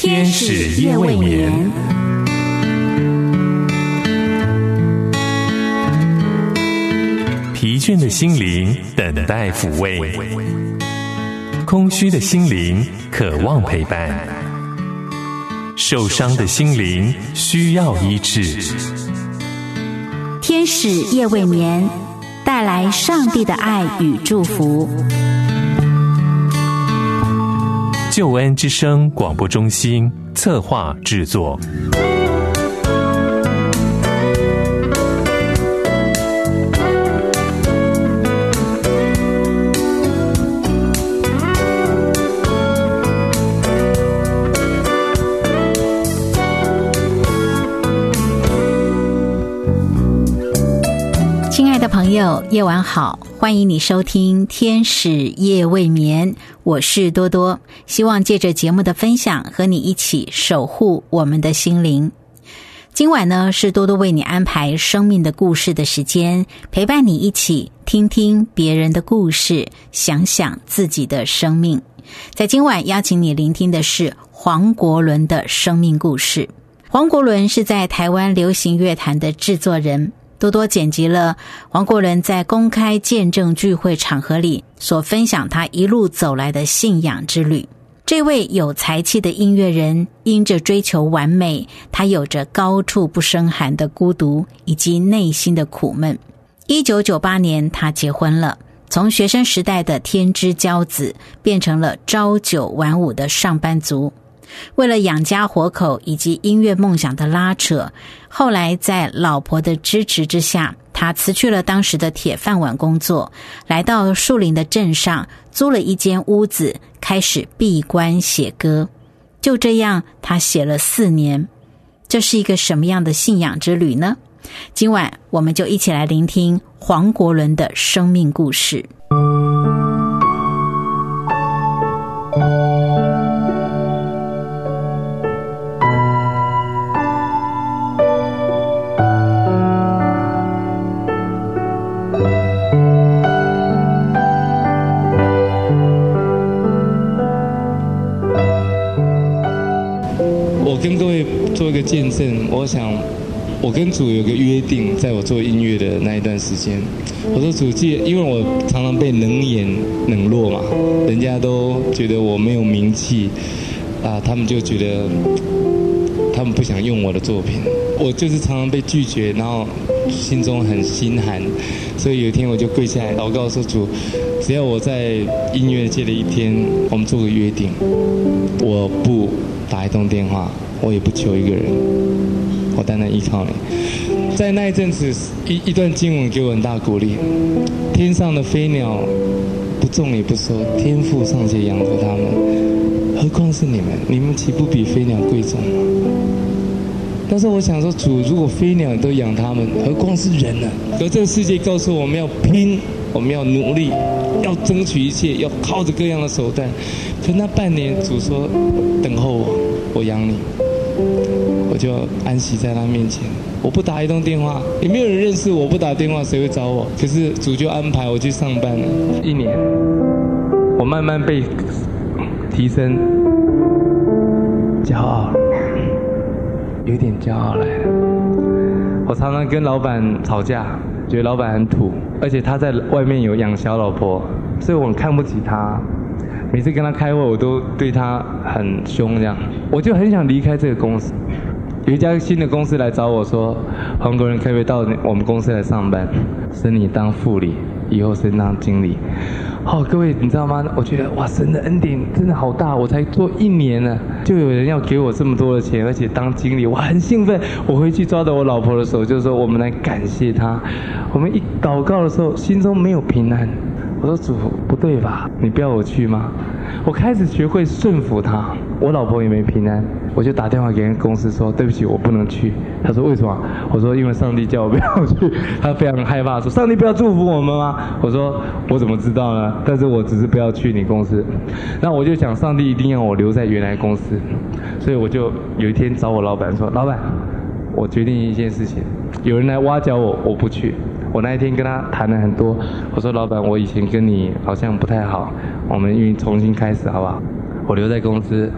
天使夜未眠。疲倦的心灵等待抚慰，空虚的心灵渴望陪伴，受伤的心灵需要医治。 天使夜未眠，带来上帝的爱与祝福。 救恩之声广播中心策划制作。 亲爱的朋友，夜晚好，欢迎你收听天使夜未眠，我是多多，希望借着节目的分享和你一起守护我们的心灵。今晚呢，是多多为你安排生命的故事的时间，陪伴你一起听听别人的故事，想想自己的生命。在今晚邀请你聆听的是黄国伦的生命故事。黄国伦是在台湾流行乐坛的制作人，多多剪辑了黄国伦在公开见证聚会场合里所分享他一路走来的信仰之旅。这位有才气的音乐人，因着追求完美，他有着高处不胜寒的孤独以及内心的苦闷。1998年他结婚了，从学生时代的天之骄子变成了朝九晚五的上班族。为了养家活口以及音乐梦想的拉扯，后来在老婆的支持之下，他辞去了当时的铁饭碗工作，来到树林的镇上租了一间屋子，开始闭关写歌。就这样他写了4年。这是一个什么样的信仰之旅呢？今晚我们就一起来聆听黄国伦的生命故事。 跟各位做一个见证，我想我跟主有个约定，在我做音乐的那一段时间，我说主，因为我常常被冷眼冷落嘛，人家都觉得我没有名气啊，他们就觉得他们不想用我的作品，我就是常常被拒绝，然后心中很心寒，所以有一天我就跪下来祷告说，主，只要我在音乐界的一天，我们做个约定，我不打一通电话，我也不求一个人，我单单依靠你。在那一阵子，一段经文给我很大鼓励：天上的飞鸟不种也不收，天父尚且养活他们，何况是你们？你们岂不比飞鸟贵重吗？但是我想说，主，如果飞鸟都养他们，何况是人呢？可这个世界告诉我们要拼，我们要努力，要争取一切，要靠着各样的手段。可那半年，主说等候我，我养你，我就安息在他面前。我不打一通电话，也没有人认识我，不打电话谁会找我？可是主就安排我去上班了。1年，我慢慢被提升，骄傲，有点骄傲来了。我常常跟老板吵架，觉得老板很土，而且他在外面有养小老婆，所以我很看不起他。每次跟他开会，我都对他很凶，这样我就很想离开这个公司。有一家新的公司来找我说，黄国伦可不可以到我们公司来上班，升你当副理，以后升当经理。各位你知道吗？我觉得哇，神的恩典真的好大，我才做1年呢，就有人要给我这么多的钱，而且当经理，我很兴奋。我回去抓着我老婆的手，就说我们来感谢他。我们一祷告的时候，心中没有平安。我说主，不对吧？你不要我去吗？我开始学会顺服他，我老婆也没平安，我就打电话给公司说对不起，我不能去。他说为什么？我说因为上帝叫我不要去。他非常害怕，说上帝不要祝福我们吗？我说我怎么知道呢？但是我只是不要去你公司。那我就想上帝一定要我留在原来公司，所以我就有一天找我老板说，老板，我决定一件事情，有人来挖角我，我不去。我那一天跟他谈了很多，我说老板，我以前跟你好像不太好，我们愿意重新开始好不好？我留在公司，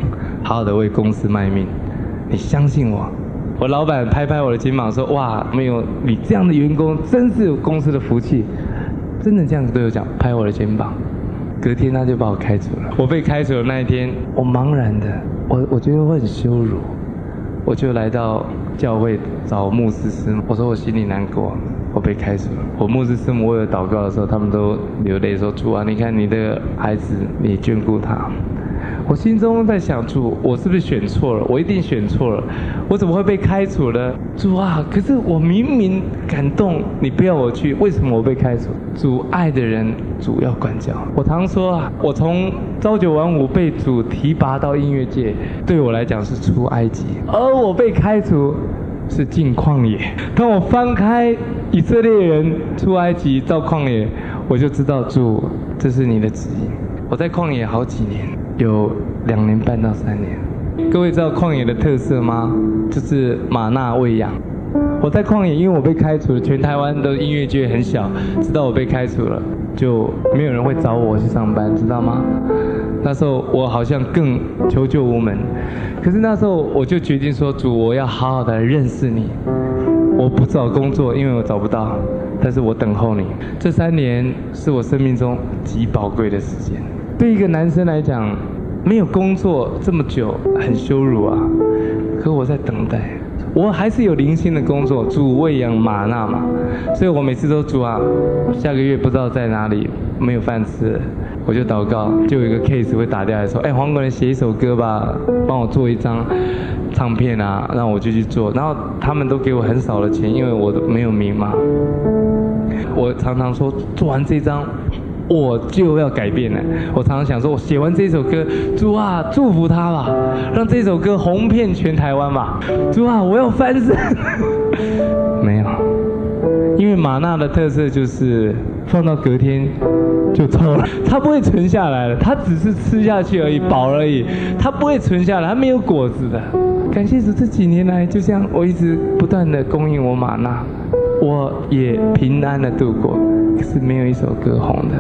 好好的为公司卖命，你相信我。我老板拍拍我的肩膀说，哇，没有你这样的员工真是公司的福气，真的这样对我讲，拍我的肩膀。隔天他就把我开除了。我被开除的那一天，我茫然的，我觉得我很羞辱，我就来到教会找牧师师母，我说我心里难过，我被开除了。我牧师师母为我祷告的时候，他们都流泪说，主啊，你看你的孩子，你眷顾他。我心中在想，主，我是不是选错了？我一定选错了，我怎么会被开除呢？主啊，可是我明明感动，你不要我去，为什么我被开除？主爱的人，主要管教。我常说啊，我从朝九晚五被主提拔到音乐界，对我来讲是出埃及，而我被开除是进旷野。当我翻开以色列人出埃及到旷野，我就知道主，这是你的旨意。我在旷野好几年，有2年半到3年。各位知道旷野的特色吗？就是玛纳喂养。我在旷野，因为我被开除了，全台湾的音乐界很小，知道我被开除了，就没有人会找我去上班，知道吗？那时候我好像更求救无门。可是那时候我就决定说，主，我要好好的认识你。我不找工作，因为我找不到，但是我等候你。这3年是我生命中极宝贵的时间。对一个男生来讲，没有工作这么久，很羞辱啊。可我在等待，我还是有零星的工作，主喂养玛纳嘛，所以我每次都主啊，下个月不知道在哪里，没有饭吃，我就祷告，就有一个 case 会打电话来说，黄国人写一首歌吧，帮我做一张唱片啊，让我就去做，然后他们都给我很少的钱，因为我没有名嘛。我常常说，做完这张我就要改变了。我常常想说，我写完这首歌，主啊，祝福他吧，让这首歌红遍全台湾吧。主啊，我要翻身。没有，因为玛纳的特色就是放到隔天就臭了，它不会存下来了，它只是吃下去而已，饱而已，它不会存下来，它没有果子的。感谢主，这几年来就这样，我一直不断的供应我玛纳，我也平安的度过。可是没有一首歌红的。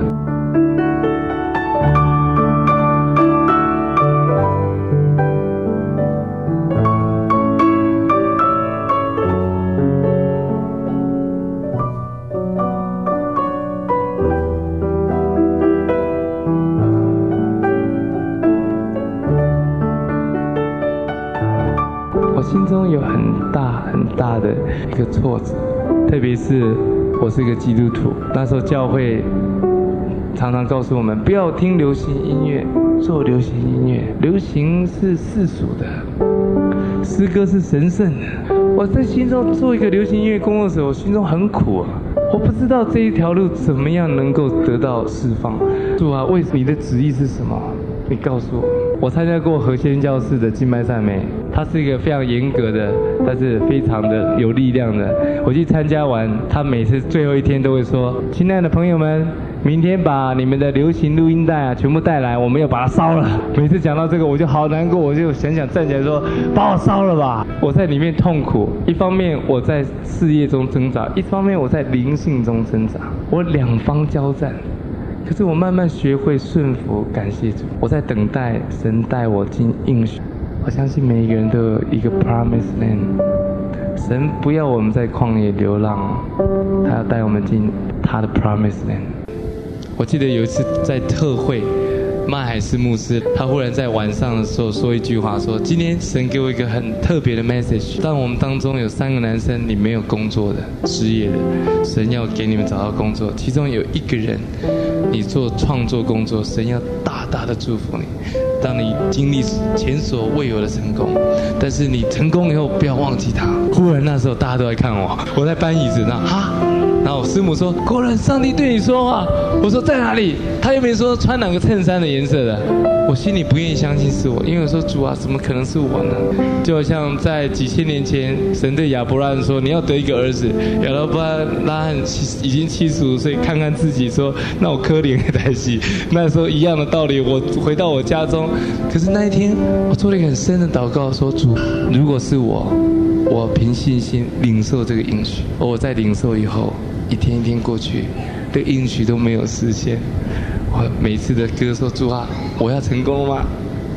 我心中有很大的一个挫折，特别是我是一个基督徒，那时候教会常常告诉我们不要听流行音乐，做流行音乐，流行是世俗的，诗歌是神圣的。我在心中做一个流行音乐工作者，我心中很苦啊，我不知道这一条路怎么样能够得到释放。主啊，为你的旨意是什么？你告诉我。我参加过和仙教士的敬拜赞美，他是一个非常严格的，但是非常的有力量的。我去参加完，他每次最后一天都会说：“亲爱的朋友们，明天把你们的流行录音带啊全部带来，我们要把它烧了。”每次讲到这个，我就好难过，我就想站起来说：“把我烧了吧！”我在里面痛苦，一方面我在事业中挣扎，一方面我在灵性中挣扎，我两方交战。可是我慢慢学会顺服，感谢主。我在等待神带我进应许。我相信每一个人都有一个 promised land。神不要我们在旷野流浪，他要带我们进他的 promised land。我记得有一次在特会，麦海斯牧师他忽然在晚上的时候说一句话，说今天神给我一个很特别的 message。但我们当中有3个男生，你没有工作的，失业的，神要给你们找到工作。其中有1个人，你做创作工作，神要大大的祝福你，当你经历前所未有的成功。但是你成功以后不要忘记他。忽然那时候大家都在看我，我在搬椅子，然后师母说：“国人，上帝对你说话。”我说：“在哪里？”他又没说穿哪个衬衫的颜色的。我心里不愿意相信是我，因为我说：“主啊，怎么可能是我呢？”就好像在几千年前，神对亚伯拉罕说：“你要得一个儿子。”亚伯拉罕已经75岁，看看自己说：“那我可怜的代戏。”那时候一样的道理，我回到我家中，可是那一天我做了一个很深的祷告，说：“主，如果是我凭信心领受这个应许。”而我在领受以后，一天一天过去，这应许都没有实现。我每次的歌说：“主啊，我要成功吗？”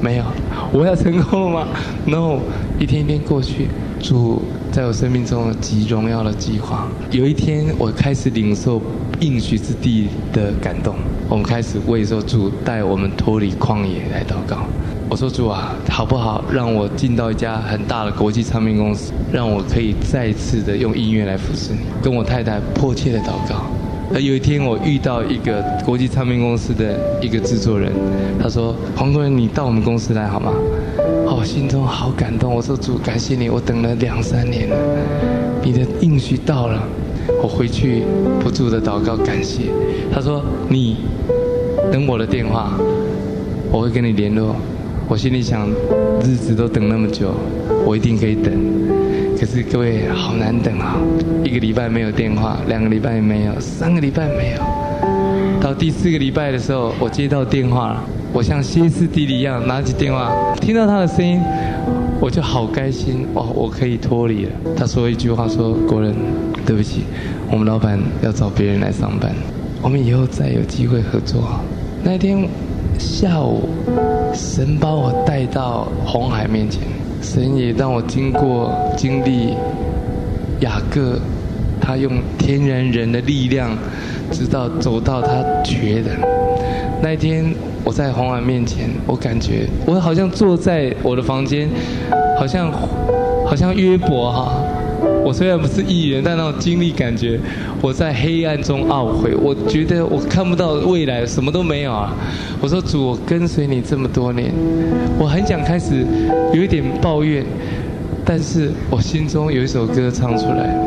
没有，我要成功了吗 ？No， 一天一天过去，主在我生命中有极荣耀的计划。有一天，我开始领受应许之地的感动，我们开始为说主带我们脱离旷野来祷告。我说主啊，好不好让我进到一家很大的国际唱片公司，让我可以再次的用音乐来服侍你。跟我太太迫切的祷告。而有一天我遇到一个国际唱片公司的一个制作人，他说：“黄国仁，你到我们公司来好吗？”我心中好感动。我说主，感谢你，我等了2-3年了，你的应许到了。我回去不住的祷告感谢。他说：“你等我的电话，我会跟你联络。”我心里想，日子都等那么久，我一定可以等。可是各位，好难等啊！1个礼拜没有电话，2个礼拜没有，3个礼拜没有。到第4个礼拜的时候，我接到电话了。我像歇斯底里一样拿起电话，听到他的声音，我就好开心哦，我可以脱离了。他说一句话说：“国仁，对不起，我们老板要找别人来上班，我们以后再有机会合作。”那天下午，神把我带到红海面前，神也让我经历雅各，他用天然人的力量，直到走到他绝的那一天。我在红海面前，我感觉我好像坐在我的房间，好像约伯哈。我虽然不是艺人，但那种经历感觉，我在黑暗中懊悔。我觉得我看不到未来，什么都没有啊。我说主，我跟随你这么多年，我很想开始有一点抱怨，但是我心中有一首歌唱出来。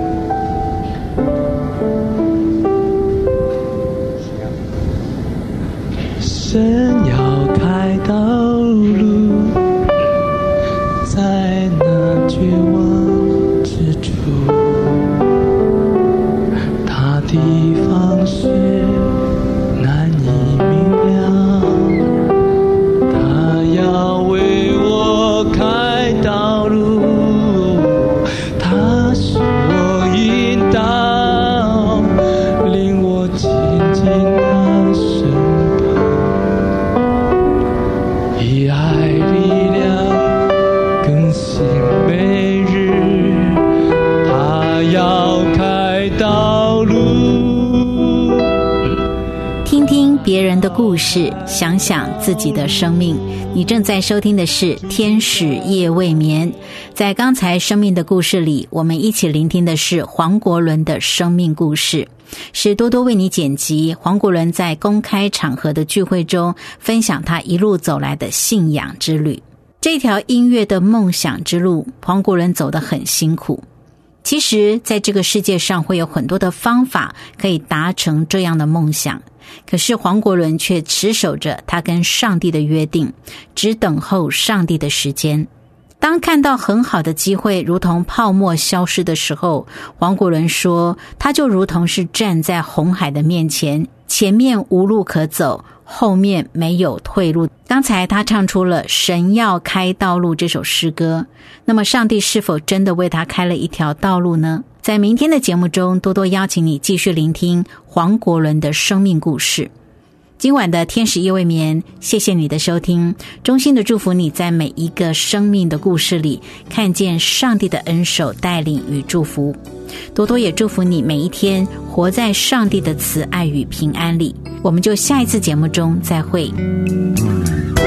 神要开道路，在那绝望之处，他的方式难以明了，他要为我开道路，他是我引导，令我亲近他身旁，以爱力量更新每日，他要开道路。 听听别人的故事，想想自己的生命。你正在收听的是天使夜未眠。在刚才生命的故事里，我们一起聆听的是黄国伦的生命故事，是多多为你剪辑。黄国伦在公开场合的聚会中分享他一路走来的信仰之旅。这条音乐的梦想之路，黄国伦走得很辛苦。其实在这个世界上会有很多的方法可以达成这样的梦想，可是黄国伦却持守着他跟上帝的约定，只等候上帝的时间。当看到很好的机会如同泡沫消失的时候，黄国伦说，他就如同是站在红海的面前，前面无路可走，后面没有退路。刚才他唱出了神要开道路这首诗歌，那么上帝是否真的为他开了一条道路呢？在明天的节目中，多多邀请你继续聆听黄国伦的生命故事。今晚的天使夜未眠，谢谢你的收听，衷心的祝福你在每一个生命的故事里看见上帝的恩手带领与祝福。多多也祝福你每一天活在上帝的慈爱与平安里。我们就下一次节目中再会。